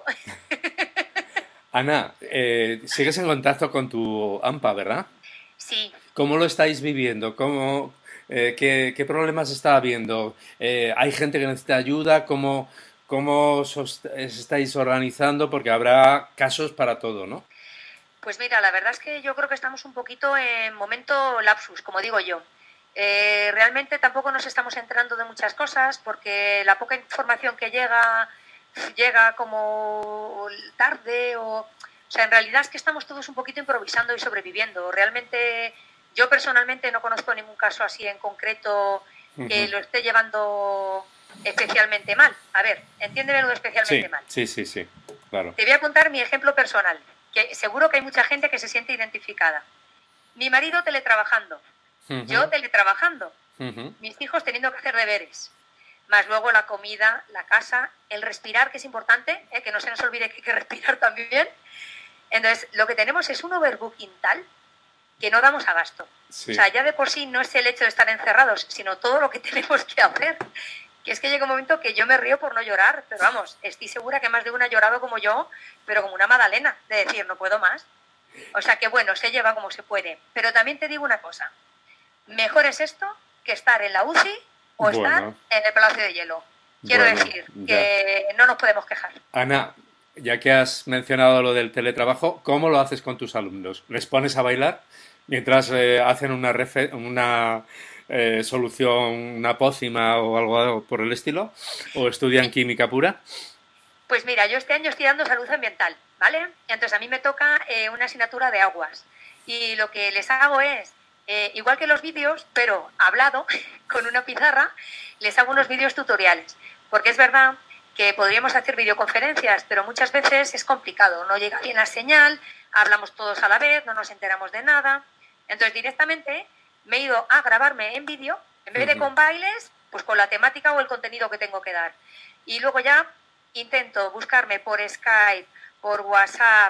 Ana, eh, sigues en contacto con tu A M P A, ¿verdad? Sí. ¿Cómo lo estáis viviendo? ¿Cómo, eh, qué, ¿Qué problemas está habiendo? Eh, ¿Hay gente que necesita ayuda? ¿Cómo, cómo os estáis organizando? Porque habrá casos para todo, ¿no? Pues mira, la verdad es que yo creo que estamos un poquito en momento lapsus, como digo yo. Eh, realmente tampoco nos estamos enterando de muchas cosas porque la poca información que llega, llega como tarde o... O sea, en realidad es que estamos todos un poquito improvisando y sobreviviendo. Realmente, yo personalmente no conozco ningún caso así en concreto que uh-huh. lo esté llevando especialmente mal. A ver, entiéndeme lo de especialmente sí, mal. Sí, sí, sí, claro. Te voy a contar mi ejemplo personal, que seguro que hay mucha gente que se siente identificada. Mi marido teletrabajando, uh-huh. yo teletrabajando, uh-huh. mis hijos teniendo que hacer deberes, más luego la comida, la casa, el respirar, que es importante, ¿eh? Que no se nos olvide que hay que respirar también. Entonces, lo que tenemos es un overbooking tal que no damos abasto. Sí. O sea, ya de por sí no es el hecho de estar encerrados, sino todo lo que tenemos que hacer. Que es que llega un momento que yo me río por no llorar, pero vamos, estoy segura que más de una ha llorado como yo, pero como una magdalena, de decir, no puedo más. O sea que bueno, se lleva como se puede. Pero también te digo una cosa, mejor es esto que estar en la U C I o bueno. estar en el Palacio de Hielo. Quiero bueno, decir que ya. no nos podemos quejar. Ana, ya que has mencionado lo del teletrabajo, ¿cómo lo haces con tus alumnos? ¿Les pones a bailar mientras eh, hacen una, refe- una eh, solución, una pócima o algo por el estilo? ¿O estudian química pura? Pues mira, yo este año estoy dando salud ambiental, ¿vale? Entonces a mí me toca eh, una asignatura de aguas. Y lo que les hago es, eh, igual que los vídeos, pero hablado, con una pizarra, les hago unos vídeos tutoriales. Porque es verdad que podríamos hacer videoconferencias, pero muchas veces es complicado, no llega bien la señal, hablamos todos a la vez, no nos enteramos de nada. Entonces directamente me he ido a grabarme en vídeo, en vez de con bailes, pues con la temática o el contenido que tengo que dar. Y luego ya intento buscarme por Skype, por WhatsApp,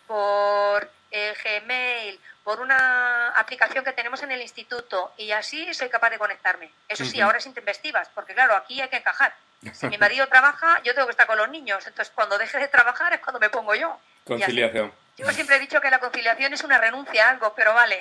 por eh, Gmail, por una aplicación que tenemos en el instituto y así soy capaz de conectarme. Eso sí, uh-huh. ahora es intempestivas, porque claro, aquí hay que encajar. Si mi marido trabaja, yo tengo que estar con los niños. Entonces, cuando deje de trabajar es cuando me pongo yo. Conciliación. Yo siempre he dicho que la conciliación es una renuncia a algo, pero vale.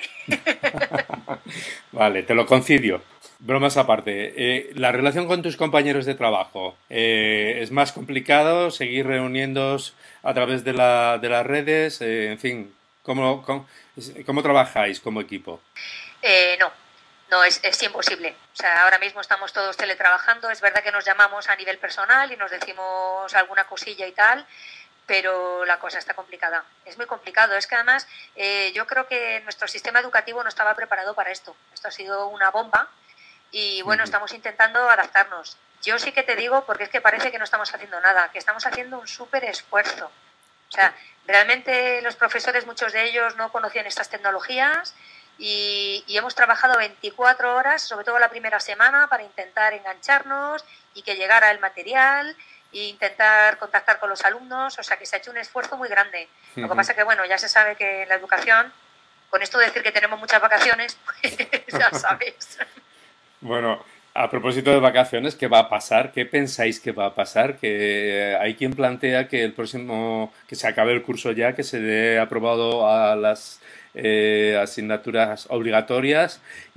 Vale, te lo concidio. Bromas aparte. Eh, la relación con tus compañeros de trabajo, eh, ¿es más complicado seguir reuniéndoos a través de, la, de las redes? Eh, en fin, ¿cómo, cómo, cómo trabajáis como equipo? Eh, no. No, es, es imposible. O sea, ahora mismo estamos todos teletrabajando. Es verdad que nos llamamos a nivel personal y nos decimos alguna cosilla y tal, pero la cosa está complicada. Es muy complicado. Es que además eh, yo creo que nuestro sistema educativo no estaba preparado para esto. Esto ha sido una bomba y bueno, estamos intentando adaptarnos. Yo sí que te digo, porque es que parece que no estamos haciendo nada, que estamos haciendo un súper esfuerzo. O sea, realmente los profesores, muchos de ellos no conocían estas tecnologías. Y, y hemos trabajado veinticuatro horas, sobre todo la primera semana, para intentar engancharnos y que llegara el material e intentar contactar con los alumnos. O sea que se ha hecho un esfuerzo muy grande. Uh-huh. Lo que pasa que, bueno, ya se sabe que en la educación, con esto de decir que tenemos muchas vacaciones, pues ya sabes. Bueno, A propósito de vacaciones, ¿qué va a pasar? ¿Qué pensáis que va a pasar? Que hay quien plantea que el próximo, que se acabe el curso ya, que se dé aprobado a las eh, asignaturas obligatorias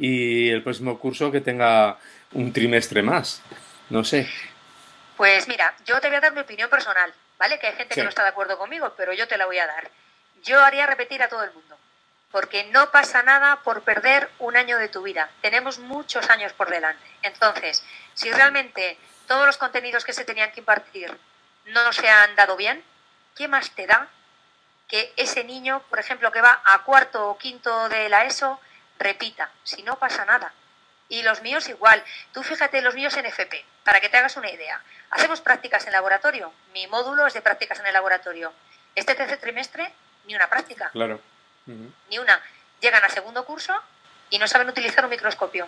y el próximo curso que tenga un trimestre más. No sé. Pues mira, yo te voy a dar mi opinión personal, ¿vale? Que hay gente Sí. que no está de acuerdo conmigo, pero yo te la voy a dar. Yo haría repetir a todo el mundo, porque no pasa nada por perder un año de tu vida. Tenemos muchos años por delante. Entonces, si realmente todos los contenidos que se tenían que impartir no se han dado bien, ¿qué más te da que ese niño, por ejemplo, que va a cuarto o quinto de la ESO, repita? Si no pasa nada. Y los míos igual. Tú fíjate los míos en F P, para que te hagas una idea. Hacemos prácticas en laboratorio. Mi módulo es de prácticas en el laboratorio. Este tercer trimestre, ni una práctica. Claro. Uh-huh. Ni una. Llegan a segundo curso y no saben utilizar un microscopio.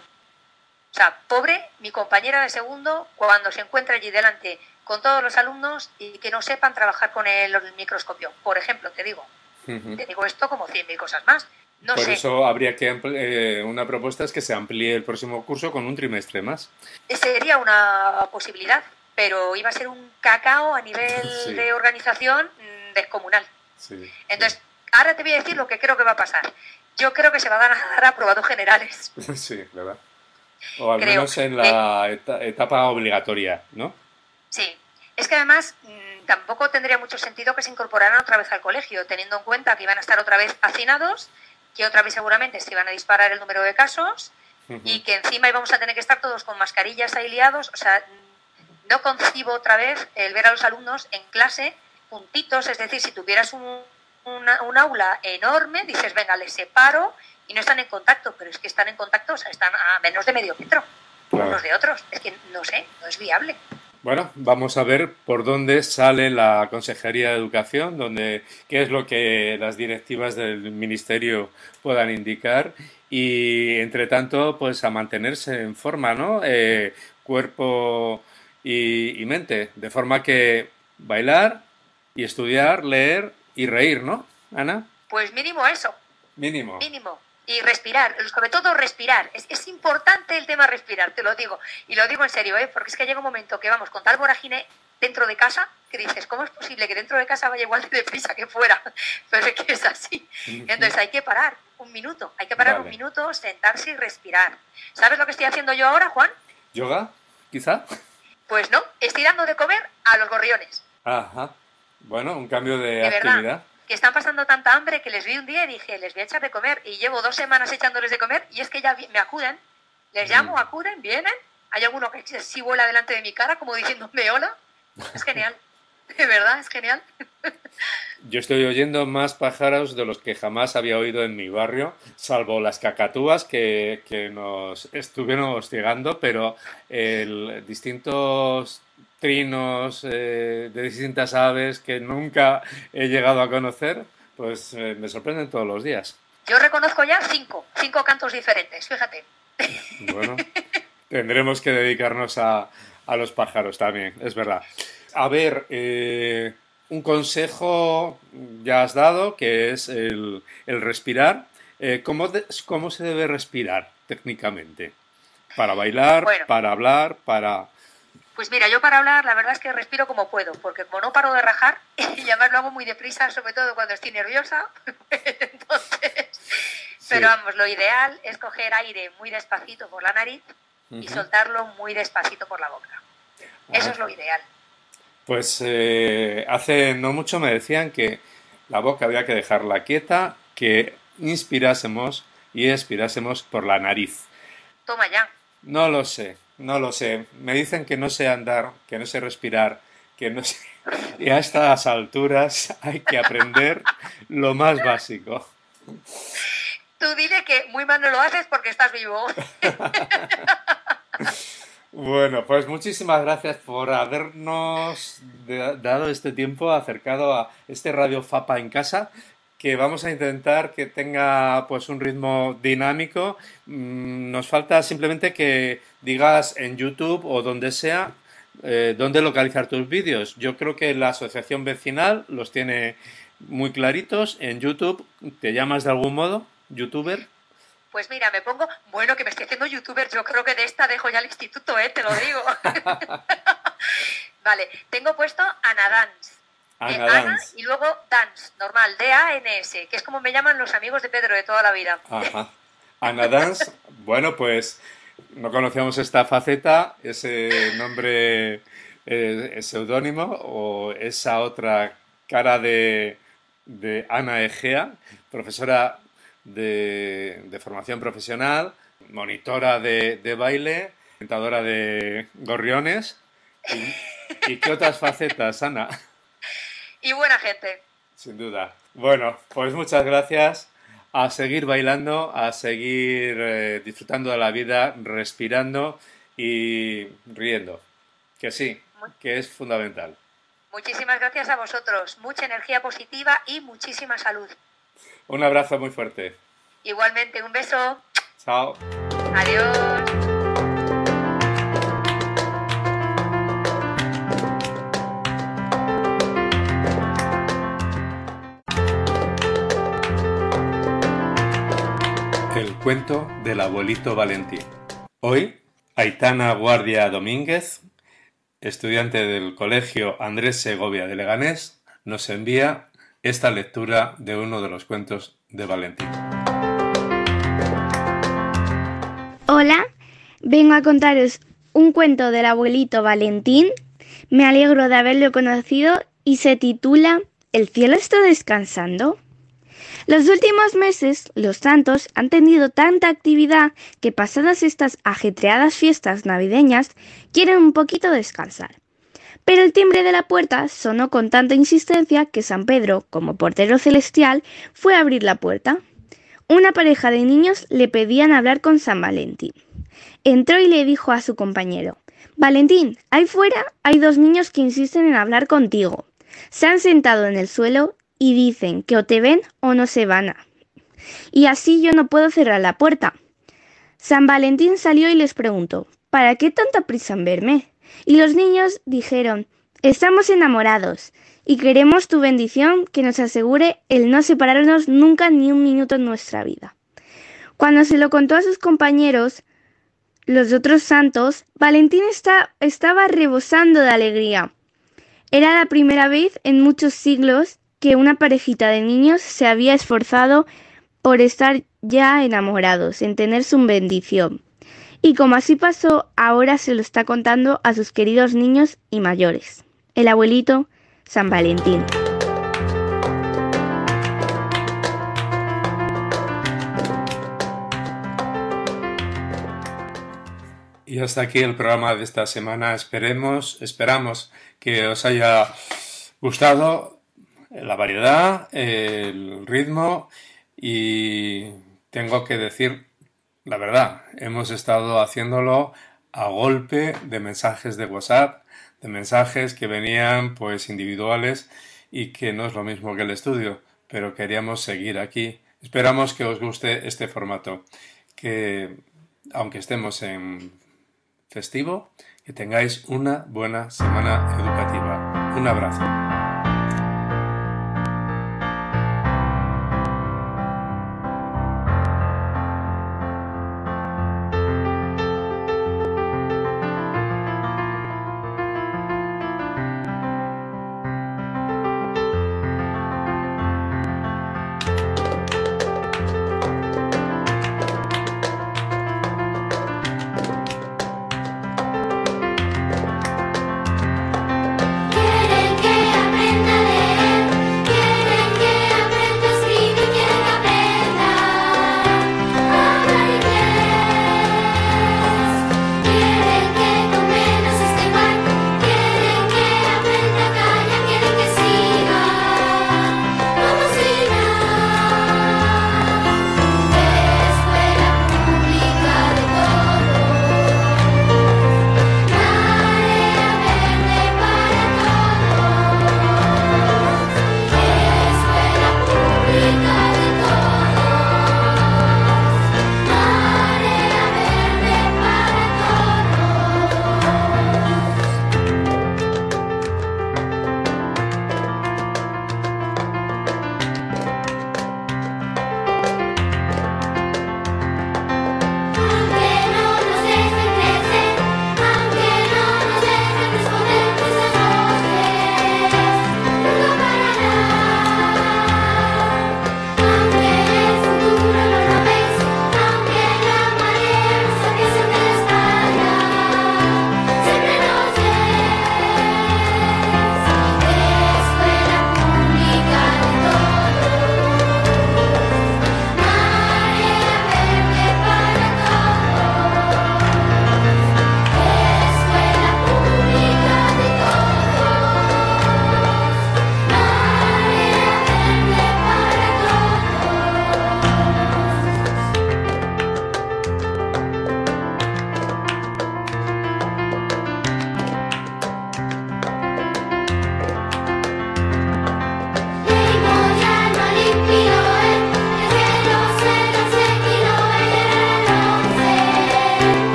O sea, pobre mi compañera de segundo cuando se encuentra allí delante con todos los alumnos y que no sepan trabajar con el, el microscopio. Por ejemplo, te digo. Uh-huh. Te digo esto como cien mil cosas más. No Por sé. eso habría que eh, una propuesta es que se amplíe el próximo curso con un trimestre más. Sería una posibilidad, pero iba a ser un cacao a nivel Sí. de organización mmm, descomunal. Sí. Entonces, ahora te voy a decir lo que creo que va a pasar. Yo creo que se van a dar aprobados generales. Sí, ¿verdad? O al Creo menos en la eta- etapa obligatoria, ¿no? Sí. Es que además mmm, tampoco tendría mucho sentido que se incorporaran otra vez al colegio, teniendo en cuenta que iban a estar otra vez hacinados, que otra vez seguramente se iban a disparar el número de casos Uh-huh. y que encima íbamos a tener que estar todos con mascarillas ahí liados. O sea, no concibo otra vez el ver a los alumnos en clase juntitos, es decir, si tuvieras un, una, un aula enorme, dices, venga, les separo y no están en contacto, pero es que están en contacto, o sea, están a menos de medio metro Claro. unos de otros. Es que no sé, no es viable. Bueno, vamos a ver por dónde sale la Consejería de Educación, donde, qué es lo que las directivas del Ministerio puedan indicar y, entre tanto, pues a mantenerse en forma, ¿no? Eh, cuerpo y, y mente, de forma que bailar y estudiar, leer y reír, ¿no, Ana? Pues mínimo eso, Mínimo. mínimo. Y respirar, sobre todo respirar. Es, es importante el tema respirar, te lo digo. Y lo digo en serio, ¿eh? Porque es que llega un momento que vamos con tal vorágine dentro de casa que dices, ¿cómo es posible que dentro de casa vaya igual de deprisa que fuera? Pero es que es así. Entonces hay que parar un minuto, hay que parar Vale. un minuto, sentarse y respirar. ¿Sabes lo que estoy haciendo yo ahora, Juan? ¿Yoga, quizá? Pues no, estoy dando de comer a los gorriones. Ajá. Bueno, un cambio de, De actividad. verdad, que están pasando tanta hambre que les vi un día y dije, les voy a echar de comer. Y llevo dos semanas echándoles de comer y es que ya vi- me acuden. Les llamo, Mm. acuden, vienen. Hay alguno que sí vuela delante de mi cara como diciéndome hola. Es genial. De verdad, es genial. Yo estoy oyendo más pájaros de los que jamás había oído en mi barrio, salvo las cacatúas que, que nos estuvieron hostigando, pero el, distintos trinos eh, de distintas aves que nunca he llegado a conocer, pues eh, me sorprenden todos los días. Yo reconozco ya cinco, cinco cantos diferentes, fíjate. Bueno, tendremos que dedicarnos a, a los pájaros también, es verdad. A ver, eh, un consejo ya has dado, que es el, el respirar. Eh, ¿cómo, de- ¿Cómo se debe respirar técnicamente? Para bailar, Bueno. para hablar, para... Pues mira, yo para hablar la verdad es que respiro como puedo, porque como no paro de rajar, y además lo hago muy deprisa, sobre todo cuando estoy nerviosa, entonces... Sí. Pero vamos, lo ideal es coger aire muy despacito por la nariz y Ujú. soltarlo muy despacito por la boca. Eso Ah. es lo ideal. Pues eh, hace no mucho me decían que la boca había que dejarla quieta, que inspirásemos y expirásemos por la nariz. Toma ya. No lo sé, no lo sé. Me dicen que no sé andar, que no sé respirar, que no sé... Y a estas alturas hay que aprender lo más básico. Tú dile que muy mal no lo haces porque estás vivo. Bueno, pues muchísimas gracias por habernos de- dado este tiempo acercado a este Radio Fapa en casa, que vamos a intentar que tenga pues un ritmo dinámico. Mm, Nos falta simplemente que digas en YouTube o donde sea eh, dónde localizar tus vídeos. Yo creo que la asociación vecinal los tiene muy claritos. En YouTube, ¿te llamas de algún modo, youtuber? Pues mira, me pongo... Bueno, que me estoy haciendo youtuber, yo creo que de esta dejo ya el instituto, ¿eh? Te lo digo. Vale, tengo puesto Ana Dance. Ana eh, Dance. Ana y luego Dance, normal, D A N S, que es como me llaman los amigos de Pedro de toda la vida. Ajá. Ana Dance, bueno, pues no conocíamos esta faceta, ese nombre eh, seudónimo o esa otra cara de, de Ana Egea, profesora de, de formación profesional, monitora de, de baile, presentadora de gorriones. ¿Y, ¿Y qué otras facetas, Ana? Y buena gente. Sin duda. Bueno, pues muchas gracias. A seguir bailando, a seguir eh, disfrutando de la vida, respirando y riendo. Que sí, que es fundamental. Muchísimas gracias a vosotros. Mucha energía positiva y muchísima salud. Un abrazo muy fuerte. Igualmente, un beso. Chao. Adiós. El cuento del abuelito Valentín. Hoy, Aitana Guardia Domínguez, estudiante del Colegio Andrés Segovia de Leganés, nos envía esta lectura de uno de los cuentos de Valentín. Hola, vengo a contaros un cuento del abuelito Valentín. Me alegro de haberlo conocido y se titula ¿El cielo está descansando? Los últimos meses, los santos han tenido tanta actividad que pasadas estas ajetreadas fiestas navideñas, quieren un poquito descansar. Pero el timbre de la puerta sonó con tanta insistencia que San Pedro, como portero celestial, fue a abrir la puerta. Una pareja de niños le pedían hablar con San Valentín. Entró y le dijo a su compañero: «Valentín, ahí fuera hay dos niños que insisten en hablar contigo. Se han sentado en el suelo y dicen que o te ven o no se van a. Y así yo no puedo cerrar la puerta». San Valentín salió y les preguntó: «¿Para qué tanta prisa en verme?». Y los niños dijeron: «Estamos enamorados y queremos tu bendición que nos asegure el no separarnos nunca ni un minuto en nuestra vida». Cuando se lo contó a sus compañeros, los otros santos, Valentín está, estaba rebosando de alegría. Era la primera vez en muchos siglos que una parejita de niños se había esforzado por estar ya enamorados, en tener su bendición. Y como así pasó, ahora se lo está contando a sus queridos niños y mayores. El abuelito San Valentín. Y hasta aquí el programa de esta semana. Esperemos, esperamos que os haya gustado la variedad, el ritmo, y tengo que decir la verdad, hemos estado haciéndolo a golpe de mensajes de WhatsApp, de mensajes que venían pues individuales y que no es lo mismo que el estudio, pero queríamos seguir aquí. Esperamos que os guste este formato, que aunque estemos en festivo, que tengáis una buena semana educativa. Un abrazo.